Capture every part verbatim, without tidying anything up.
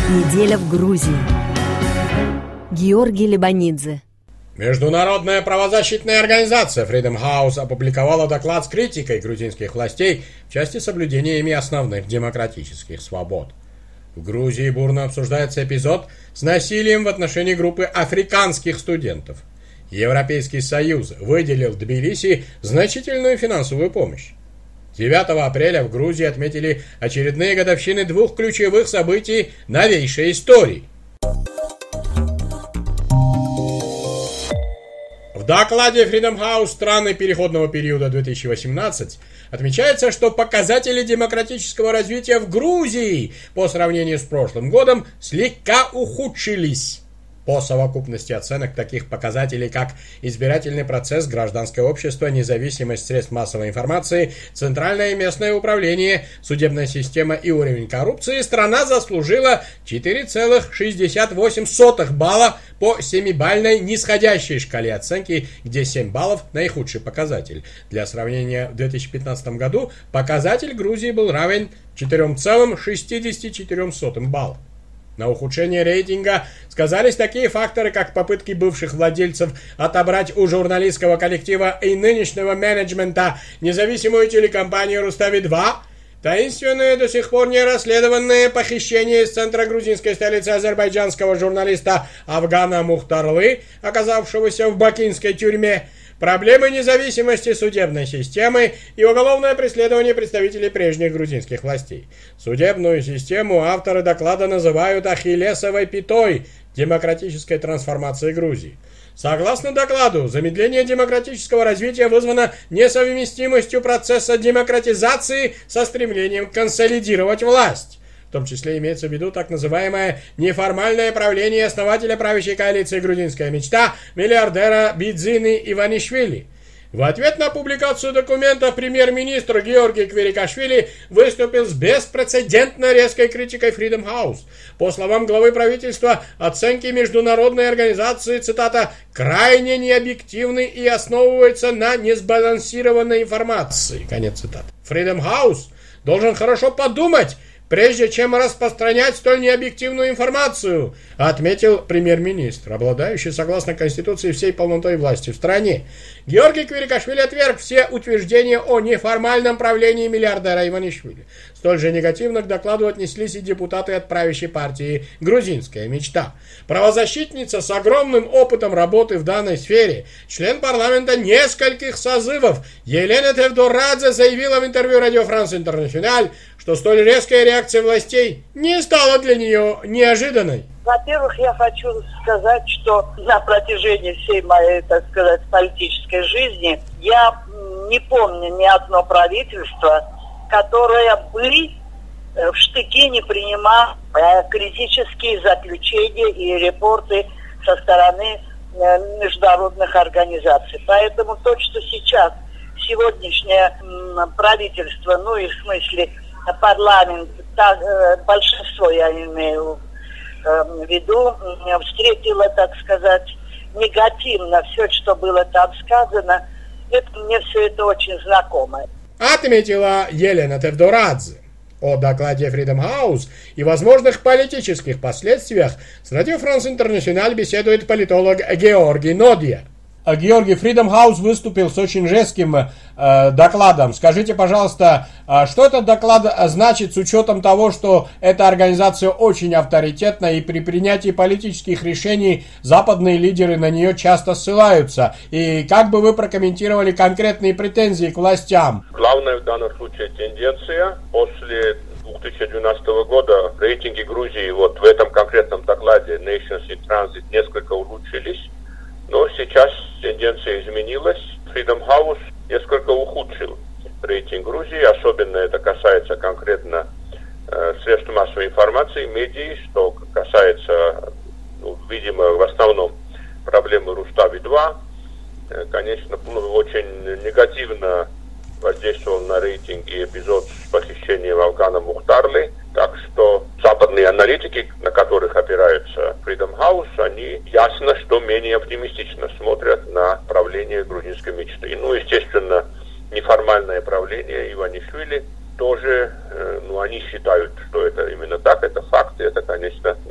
Неделя в Грузии. Георгий Лебанидзе. Международная правозащитная организация Freedom House опубликовала доклад с критикой грузинских властей в части соблюдения ими основных демократических свобод. В Грузии бурно обсуждается эпизод с насилием в отношении группы африканских студентов. Европейский Союз выделил Тбилиси значительную финансовую помощь. девятого апреля в Грузии отметили очередные годовщины двух ключевых событий новейшей истории. В докладе Freedom House «Страны переходного периода две тысячи восемнадцать» отмечается, что показатели демократического развития в Грузии по сравнению с прошлым годом слегка ухудшились. По совокупности оценок таких показателей, как избирательный процесс, гражданское общество, независимость средств массовой информации, центральное и местное управление, судебная система и уровень коррупции, страна заслужила четыре целых шестьдесят восемь сотых балла по семибалльной нисходящей шкале оценки, где семь баллов – наихудший показатель. Для сравнения, в две тысячи пятнадцатом году показатель Грузии был равен четыре целых шестьдесят четыре сотых балла. На ухудшение рейтинга сказались такие факторы, как попытки бывших владельцев отобрать у журналистского коллектива и нынешнего менеджмента независимую телекомпанию «Рустави-два», таинственное до сих пор не расследованное похищение из центра грузинской столицы азербайджанского журналиста Афгана Мухтарлы, оказавшегося в бакинской тюрьме, проблемы независимости судебной системы и уголовное преследование представителей прежних грузинских властей. Судебную систему авторы доклада называют ахиллесовой пятой демократической трансформации Грузии. Согласно докладу, замедление демократического развития вызвано несовместимостью процесса демократизации со стремлением консолидировать власть. В том числе имеется в виду так называемое неформальное правление основателя правящей коалиции «Грузинская мечта» миллиардера Бидзины Иванишвили. В ответ на публикацию документа премьер-министр Георгий Квирикашвили выступил с беспрецедентно резкой критикой Freedom House. По словам главы правительства, оценки международной организации, цитата, «крайне необъективны и основываются на несбалансированной информации». Конец цитаты. Freedom House должен хорошо подумать, прежде чем распространять столь необъективную информацию, отметил премьер-министр, обладающий, согласно Конституции, всей полнотой власти в стране. Георгий Квирикашвили отверг все утверждения о неформальном правлении миллиардера Иванишвили. Столь же негативно к докладу отнеслись и депутаты от правящей партии «Грузинская мечта». Правозащитница с огромным опытом работы в данной сфере, член парламента нескольких созывов, Елена Тевдорадзе заявила в интервью Радио Франс Интернациональ, что столь резкая реакция властей не стала для нее неожиданной. Во-первых, я хочу сказать, что на протяжении всей моей, так сказать, политической жизни я не помню ни одно правительство, которое бы в штыки не принимало критические заключения и репорты со стороны международных организаций. Поэтому то, что сейчас сегодняшнее правительство, ну и в смысле парламент, так, большинство, я имею в виду, встретило, так сказать, негативно все, что было там сказано, это, мне все это очень знакомо. Отметила Елена Тевдорадзе. О докладе Freedom House и возможных политических последствиях с Радио Франс Интернациональ беседует политолог Георгий Нодия. Георгий, Freedom House выступил с очень жестким э, докладом. Скажите, пожалуйста, э, что этот доклад значит с учетом того, что эта организация очень авторитетна и при принятии политических решений западные лидеры на нее часто ссылаются? И как бы вы прокомментировали конкретные претензии к властям? Главная в данном случае тенденция после две тысячи двенадцатого года рейтинги Грузии вот в этом конкретном докладе Nations in Transit несколько улучшились. Но сейчас тенденция изменилась. Freedom House несколько ухудшил рейтинг Грузии. Особенно это касается конкретно э, средств массовой информации, медиа, что касается, ну, видимо, в основном проблемы Рустави-два. Э, конечно, очень негативно воздействовал на рейтинг и эпизод с похищением Афгана Мухтарлы. Так что западные аналитики, на которых опирается Freedom House, они ясно, что менее оптимистично смотрят на правление грузинской мечты. Ну, естественно, неформальное правление Иванишвили тоже, ну, они считают, что это именно так, это факт, и это, конечно,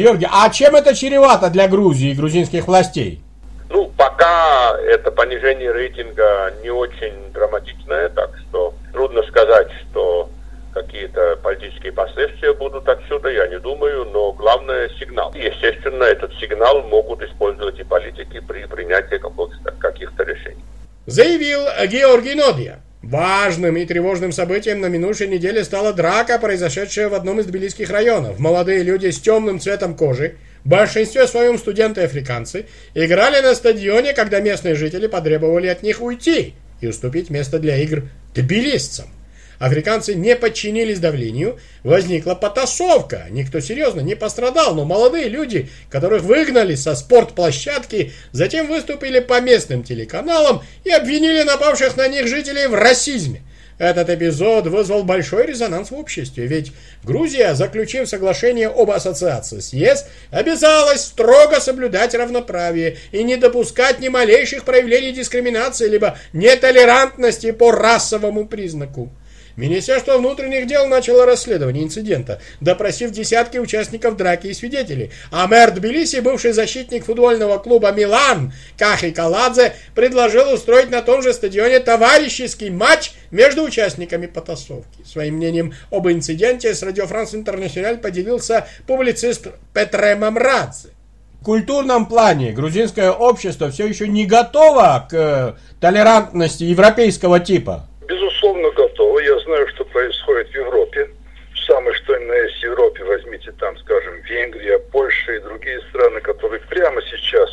Георгий, а чем это чревато для Грузии и грузинских властей? Ну, пока это понижение рейтинга не очень драматичное, так что трудно сказать, что какие-то политические последствия будут отсюда, я не думаю, но главное сигнал. Естественно, этот сигнал могут использовать и политики при принятии каких-то, каких-то решений. Заявил Георгий Нодия. Важным и тревожным событием на минувшей неделе стала драка, произошедшая в одном из тбилисских районов. Молодые люди с темным цветом кожи, в большинстве своем студенты-африканцы, играли на стадионе, когда местные жители потребовали от них уйти и уступить место для игр тбилисцам. Африканцы не подчинились давлению, возникла потасовка. Никто серьезно не пострадал, но молодые люди, которых выгнали со спортплощадки, затем выступили по местным телеканалам и обвинили напавших на них жителей в расизме. Этот эпизод вызвал большой резонанс в обществе, ведь Грузия, заключив соглашение об ассоциации с ЕС, обязалась строго соблюдать равноправие и не допускать ни малейших проявлений дискриминации либо нетолерантности по расовому признаку. Министерство внутренних дел начало расследование инцидента, допросив десятки участников драки и свидетелей. А мэр Тбилиси, бывший защитник футбольного клуба «Милан» Кахи Каладзе, предложил устроить на том же стадионе товарищеский матч между участниками потасовки. Своим мнением об инциденте с Радио Франс Интернациональ поделился публицист Петре Мамрадзе. В культурном плане грузинское общество все еще не готово к толерантности европейского типа. Безусловно, готово. Я знаю, что происходит в Европе. Самое что ни на есть в Европе, возьмите там, скажем, Венгрия, Польша и другие страны, которые прямо сейчас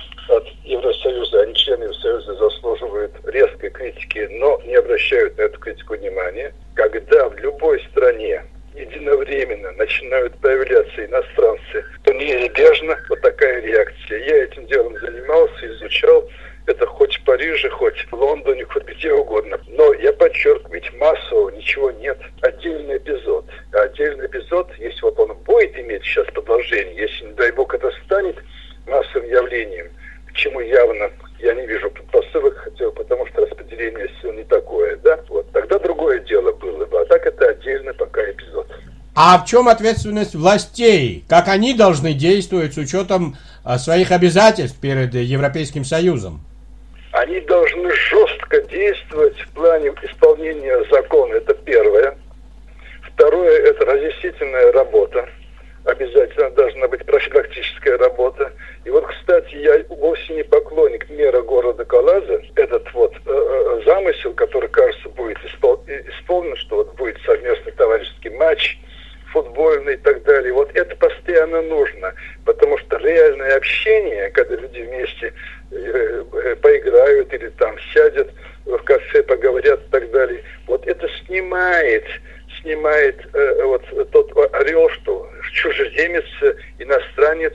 от Евросоюза, они члены Евросоюза, заслуживают резкой критики, но не обращают на эту критику внимания. Когда в любой стране единовременно начинают появляться иностранцы, то неизбежно вот такая реакция. Я этим делом занимался, изучал. Это хоть в Париже, хоть в Лондоне, хоть где угодно. Но я подчеркиваю, ведь массового ничего нет. Отдельный эпизод. А отдельный эпизод, если вот он будет иметь сейчас продолжение, если, не дай бог, это станет массовым явлением, к чему явно я не вижу предпосылок, хотя потому что распределение сил не такое, да, вот тогда другое дело было бы. А так это отдельный пока эпизод. А в чем ответственность властей? Как они должны действовать с учетом своих обязательств перед Европейским Союзом? Они должны жестко действовать в плане исполнения закона. Это первое. Второе – это разъяснительная работа. Обязательно должна быть профилактическая работа. И вот, кстати, я вовсе не поклонник мэра города Каладзе. Этот вот э, замысел, который, кажется, будет испол... исполнен, что вот будет совместный товарищеский матч, футбольный и так далее. Вот это постоянно нужно, потому что реальное общение, когда люди вместе э, э, поиграют или там сядут в кафе, поговорят и так далее, вот это снимает, снимает э, вот тот орел, что чужеземец, иностранец,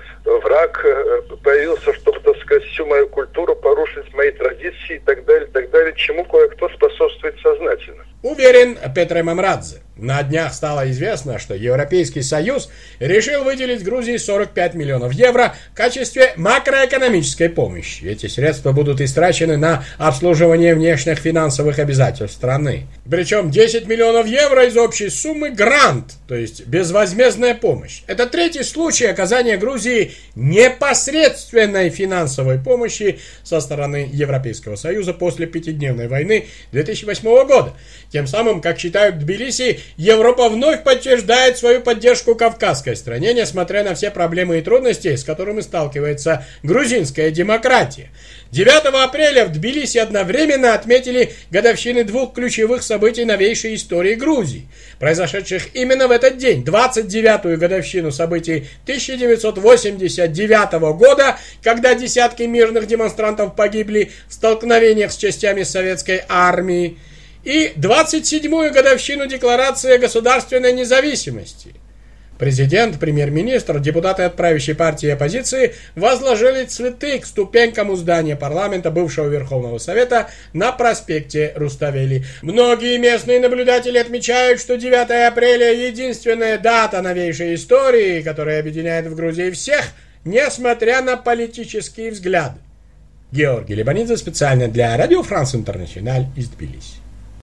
враг э, появился, чтобы, так сказать, всю мою культуру порушить, мои традиции и так далее, и так далее, чему кое-кто способствует сознательно. Уверен Петре Мамрадзе. На днях стало известно, что Европейский Союз решил выделить Грузии сорок пять миллионов евро в качестве макроэкономической помощи. Эти средства будут истрачены на обслуживание внешних финансовых обязательств страны. Причем десять миллионов евро из общей суммы грант, то есть безвозмездная помощь. Это третий случай оказания Грузии непосредственной финансовой помощи со стороны Европейского Союза после пятидневной войны две тысячи восьмого года. Тем самым, как считают в Тбилиси, Европа вновь подтверждает свою поддержку кавказской стране, несмотря на все проблемы и трудности, с которыми сталкивается грузинская демократия. девятого апреля в Тбилиси одновременно отметили годовщины двух ключевых событий новейшей истории Грузии, произошедших именно в этот день, двадцать девятую годовщину событий тысяча девятьсот восемьдесят девятого года, когда десятки мирных демонстрантов погибли в столкновениях с частями советской армии, и двадцать седьмую годовщину Декларации о государственной независимости. Президент, премьер-министр, депутаты от правящей партии и оппозиции возложили цветы к ступенькам у здания парламента бывшего Верховного Совета на проспекте Руставели. Многие местные наблюдатели отмечают, что девятое апреля – единственная дата новейшей истории, которая объединяет в Грузии всех, несмотря на политические взгляды. Георгий Лебанидзе специально для Радио Франс Интернациональ из Тбилиси.